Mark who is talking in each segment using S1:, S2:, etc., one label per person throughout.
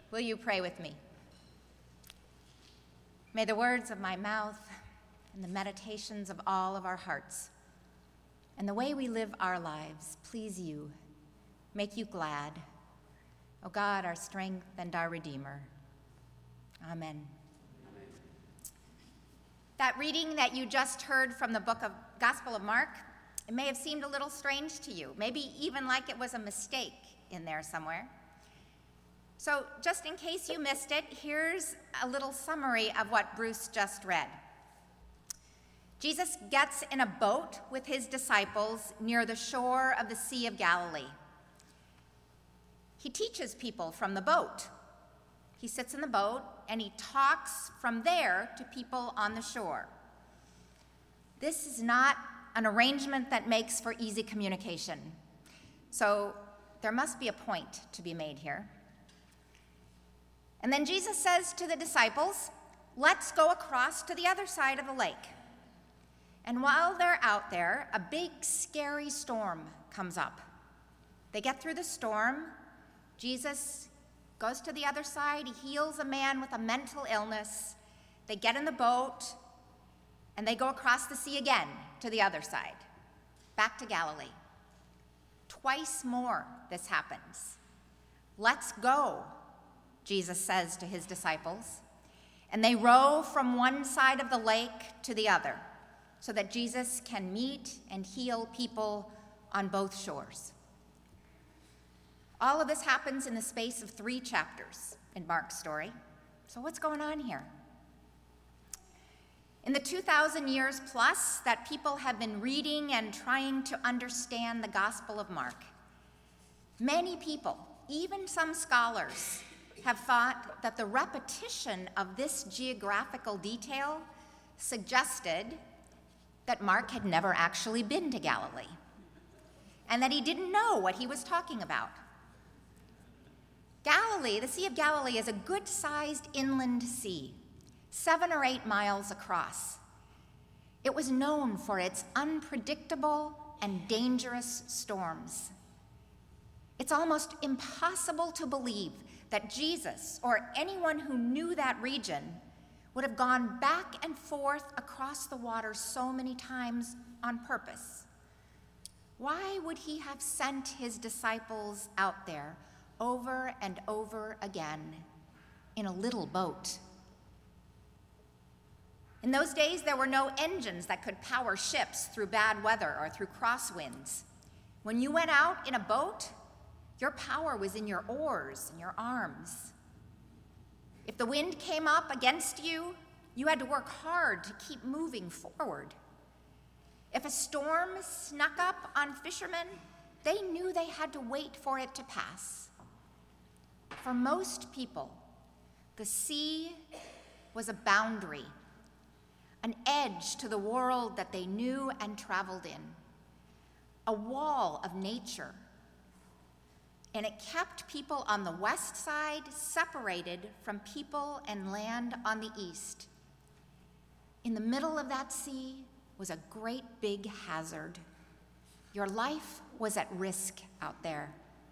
S1: Will you pray with me? May the words of my mouth and the meditations of all of our hearts and the way we live our lives please you, make you glad, O God, our strength and our Redeemer. Amen. That reading that you just heard from the book of Gospel of Mark, it may have seemed a little strange to you, maybe even like it was a mistake in there somewhere. So just in case you missed it, here's a little summary of what Bruce just read. Jesus gets in a boat with his disciples near the shore of the Sea of Galilee. He teaches people from the boat. He sits in the boat and he talks from there to people on the shore. This is not an arrangement that makes for easy communication. So there must be a point to be made here. And then Jesus says to the disciples, let's go across to the other side of the lake. And while they're out there, a big, scary storm comes up. They get through the storm. Jesus goes to the other side. He heals a man with a mental illness. They get in the boat, and they go across the sea again to the other side, back to Galilee. Twice more this happens. Let's go, Jesus says to his disciples, and they row from one side of the lake to the other so that Jesus can meet and heal people on both shores. All of this happens in the space of 3 chapters in Mark's story. So what's going on here? In the 2,000 years plus that people have been reading and trying to understand the Gospel of Mark, many people, even some scholars, have thought that the repetition of this geographical detail suggested that Mark had never actually been to Galilee and that he didn't know what he was talking about. Galilee, the Sea of Galilee, is a good-sized inland sea, 7 or 8 miles across. It was known for its unpredictable and dangerous storms. It's almost impossible to believe that Jesus or anyone who knew that region would have gone back and forth across the water so many times on purpose. Why would he have sent his disciples out there over and over again in a little boat? In those days, there were no engines that could power ships through bad weather or through crosswinds. When you went out in a boat, your power was in your oars and your arms. If the wind came up against you, you had to work hard to keep moving forward. If a storm snuck up on fishermen, they knew they had to wait for it to pass. For most people, the sea was a boundary, an edge to the world that they knew and traveled in, a wall of nature. And it kept people on the west side separated from people and land on the east. In the middle of that sea was a great big hazard. Your life was at risk out there.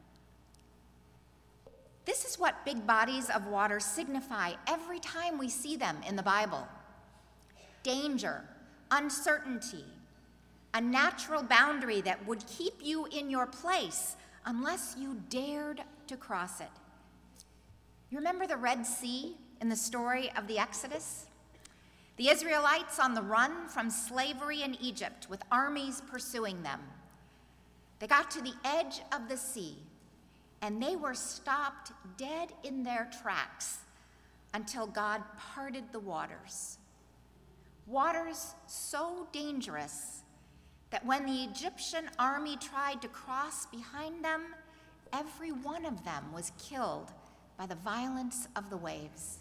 S1: This is what big bodies of water signify every time we see them in the Bible. Danger, uncertainty, a natural boundary that would keep you in your place unless you dared to cross it. You remember the Red Sea in the story of the Exodus? The Israelites on the run from slavery in Egypt with armies pursuing them. They got to the edge of the sea, and they were stopped dead in their tracks until God parted the waters. Waters so dangerous that when the Egyptian army tried to cross behind them, every one of them was killed by the violence of the waves.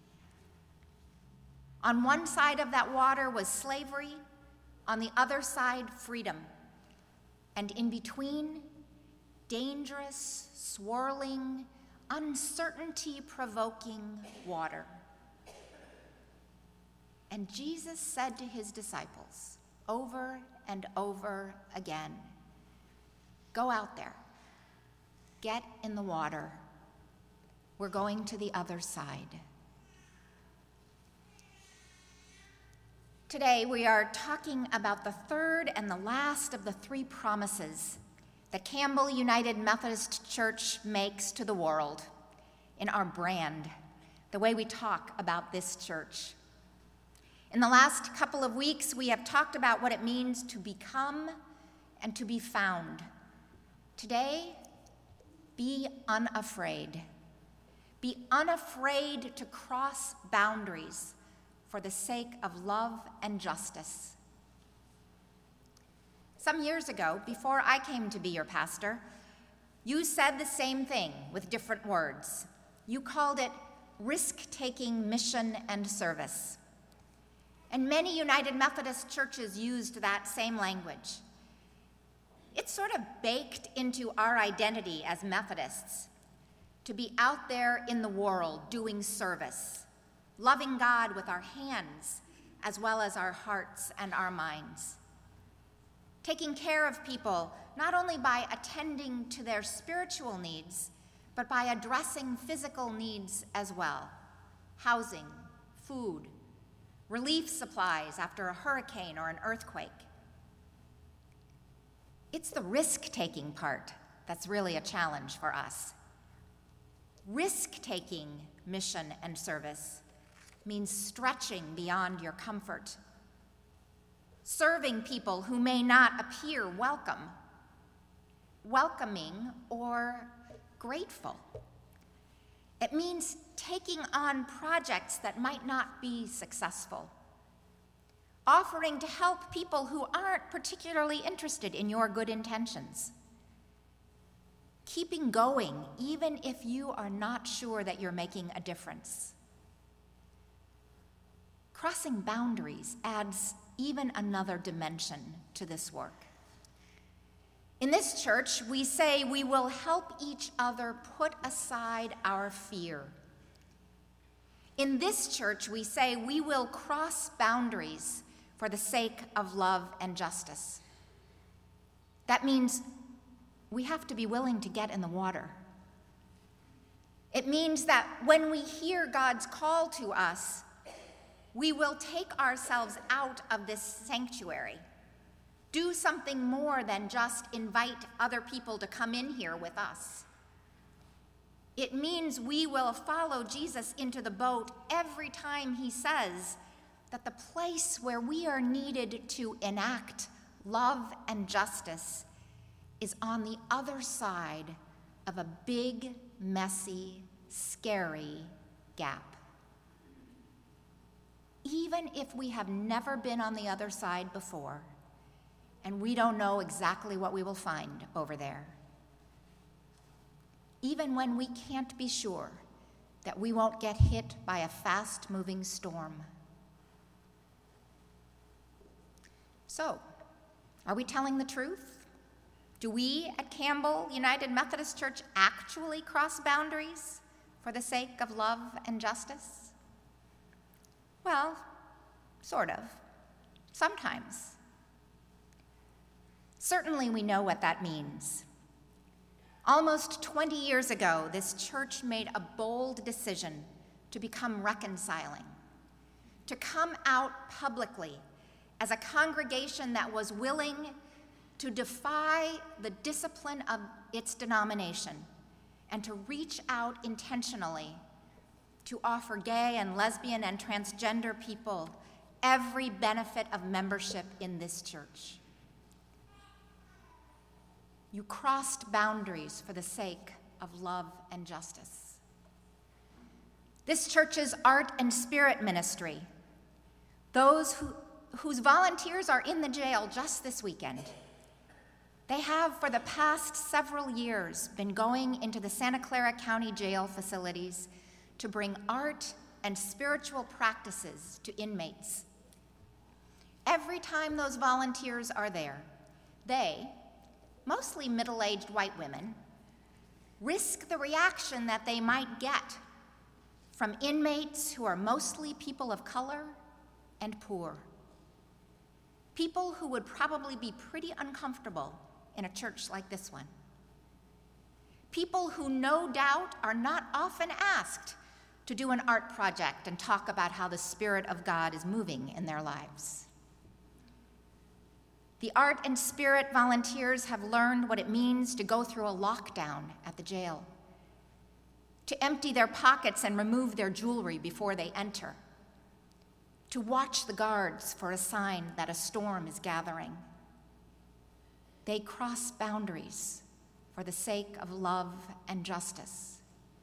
S1: On one side of that water was slavery, on the other side, freedom. And in between, dangerous, swirling, uncertainty-provoking water. And Jesus said to his disciples over and over again, "Go out there, get in the water. we're going to the other side. Today, we are talking about the third and the last of the three promises that Campbell United Methodist Church makes to the world in our brand, the way we talk about this church. In the last couple of weeks, we have talked about what it means to become and to be found. Today, be unafraid. Be unafraid to cross boundaries for the sake of love and justice. Some years ago, before I came to be your pastor, you said the same thing with different words. You called it risk-taking mission and service. And many United Methodist churches used that same language. It's sort of baked into our identity as Methodists to be out there in the world doing service, loving God with our hands as well as our hearts and our minds. Taking care of people not only by attending to their spiritual needs, but by addressing physical needs as well. Housing, food, relief supplies after a hurricane or an earthquake. It's the risk-taking part that's really a challenge for us. Risk-taking mission and service means stretching beyond your comfort, serving people who may not appear welcoming or grateful. It means taking on projects that might not be successful, offering to help people who aren't particularly interested in your good intentions, keeping going even if you are not sure that you're making a difference. Crossing boundaries adds even another dimension to this work. In this church, we say we will help each other put aside our fear. In this church, we say we will cross boundaries for the sake of love and justice. That means we have to be willing to get in the water. It means that when we hear God's call to us, we will take ourselves out of this sanctuary, do something more than just invite other people to come in here with us. It means we will follow Jesus into the boat every time he says that the place where we are needed to enact love and justice is on the other side of a big, messy, scary gap. Even if we have never been on the other side before, and we don't know exactly what we will find over there. Even when we can't be sure that we won't get hit by a fast-moving storm. So, are we telling the truth? Do we at Campbell United Methodist Church actually cross boundaries for the sake of love and justice? Well, sort of. Sometimes. Certainly we know what that means. Almost 20 years ago, this church made a bold decision to become reconciling, to come out publicly as a congregation that was willing to defy the discipline of its denomination and to reach out intentionally to offer gay and lesbian and transgender people every benefit of membership in this church. You crossed boundaries for the sake of love and justice. This church's art and spirit ministry, those whose volunteers are in the jail just this weekend, they have for the past several years been going into the Santa Clara County Jail facilities to bring art and spiritual practices to inmates. Every time those volunteers are there, they, mostly middle-aged white women, risk the reaction that they might get from inmates who are mostly people of color and poor. People who would probably be pretty uncomfortable in a church like this one. People who no doubt are not often asked to do an art project and talk about how the Spirit of God is moving in their lives. The art and spirit volunteers have learned what it means to go through a lockdown at the jail, to empty their pockets and remove their jewelry before they enter, to watch the guards for a sign that a storm is gathering. They cross boundaries for the sake of love and justice.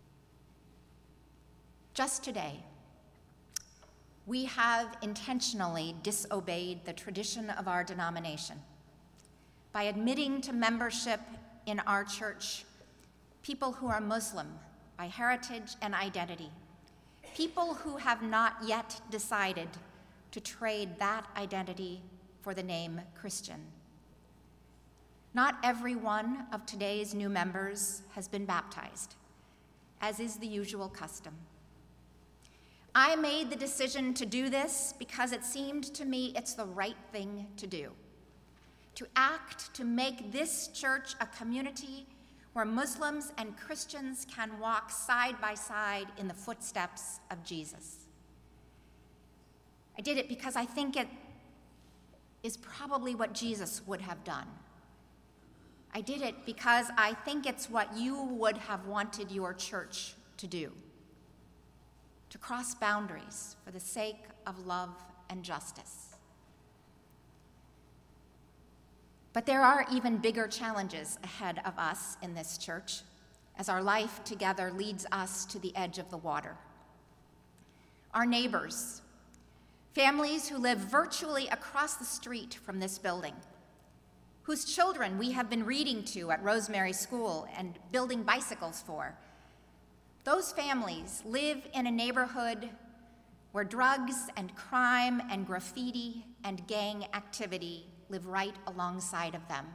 S1: Just today, we have intentionally disobeyed the tradition of our denomination by admitting to membership in our church people who are Muslim by heritage and identity, people who have not yet decided to trade that identity for the name Christian. Not every one of today's new members has been baptized, as is the usual custom. I made the decision to do this because it seemed to me it's the right thing to do, to act to make this church a community where Muslims and Christians can walk side by side in the footsteps of Jesus. I did it because I think it is probably what Jesus would have done. I did it because I think it's what you would have wanted your church to do, to cross boundaries for the sake of love and justice. But there are even bigger challenges ahead of us in this church as our life together leads us to the edge of the water. Our neighbors, families who live virtually across the street from this building, whose children we have been reading to at Rosemary School and building bicycles for. Those families live in a neighborhood where drugs and crime and graffiti and gang activity live right alongside of them.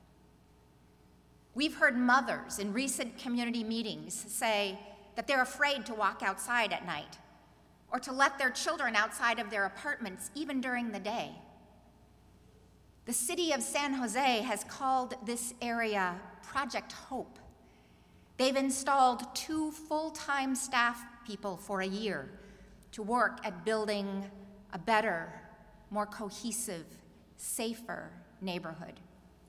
S1: We've heard mothers in recent community meetings say that they're afraid to walk outside at night or to let their children outside of their apartments even during the day. The city of San Jose has called this area Project Hope. They've installed 2 full-time staff people for a year to work at building a better, more cohesive, safer neighborhood.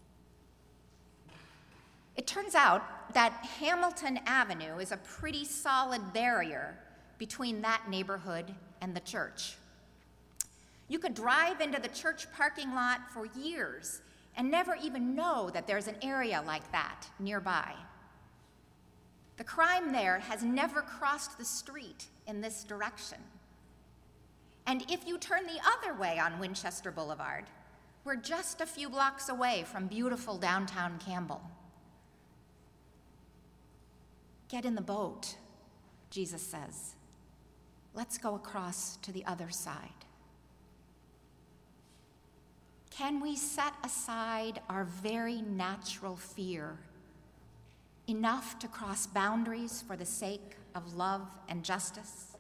S1: It turns out that Hamilton Avenue is a pretty solid barrier between that neighborhood and the church. You could drive into the church parking lot for years and never even know that there's an area like that nearby. The crime there has never crossed the street in this direction. And if you turn the other way on Winchester Boulevard, we're just a few blocks away from beautiful downtown Campbell. Get in the boat, Jesus says. Let's go across to the other side. Can we set aside our very natural fear enough to cross boundaries for the sake of love and justice?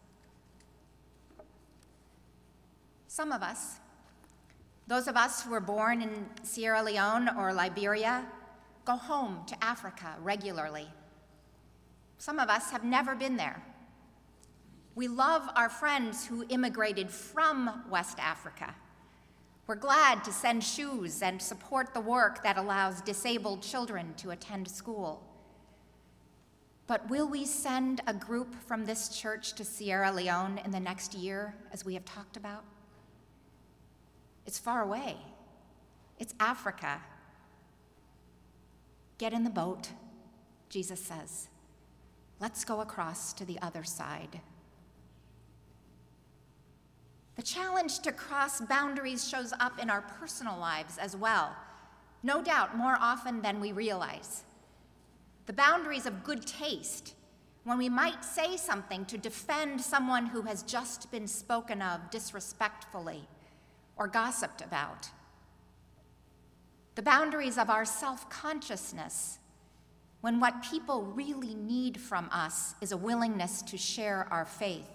S1: Some of us, those of us who were born in Sierra Leone or Liberia, go home to Africa regularly. Some of us have never been there. We love our friends who immigrated from West Africa. We're glad to send shoes and support the work that allows disabled children to attend school. But will we send a group from this church to Sierra Leone in the next year, as we have talked about? It's far away. It's Africa. Get in the boat, Jesus says. Let's go across to the other side. The challenge to cross boundaries shows up in our personal lives as well, no doubt more often than we realize. The boundaries of good taste, when we might say something to defend someone who has just been spoken of disrespectfully or gossiped about. The boundaries of our self-consciousness, when what people really need from us is a willingness to share our faith.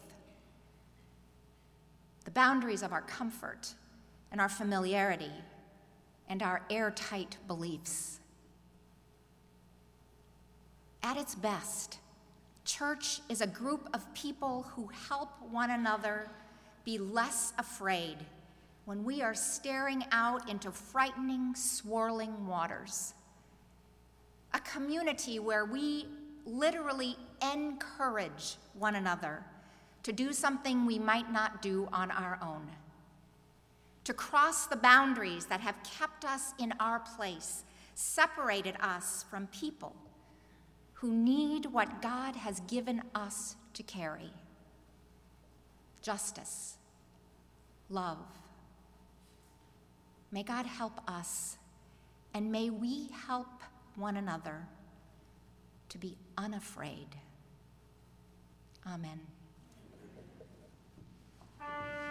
S1: The boundaries of our comfort and our familiarity and our airtight beliefs. At its best, church is a group of people who help one another be less afraid when we are staring out into frightening, swirling waters. A community where we literally encourage one another to do something we might not do on our own, to cross the boundaries that have kept us in our place, separated us from people who need what God has given us to carry: justice, love. May God help us, and may we help one another to be unafraid. Amen.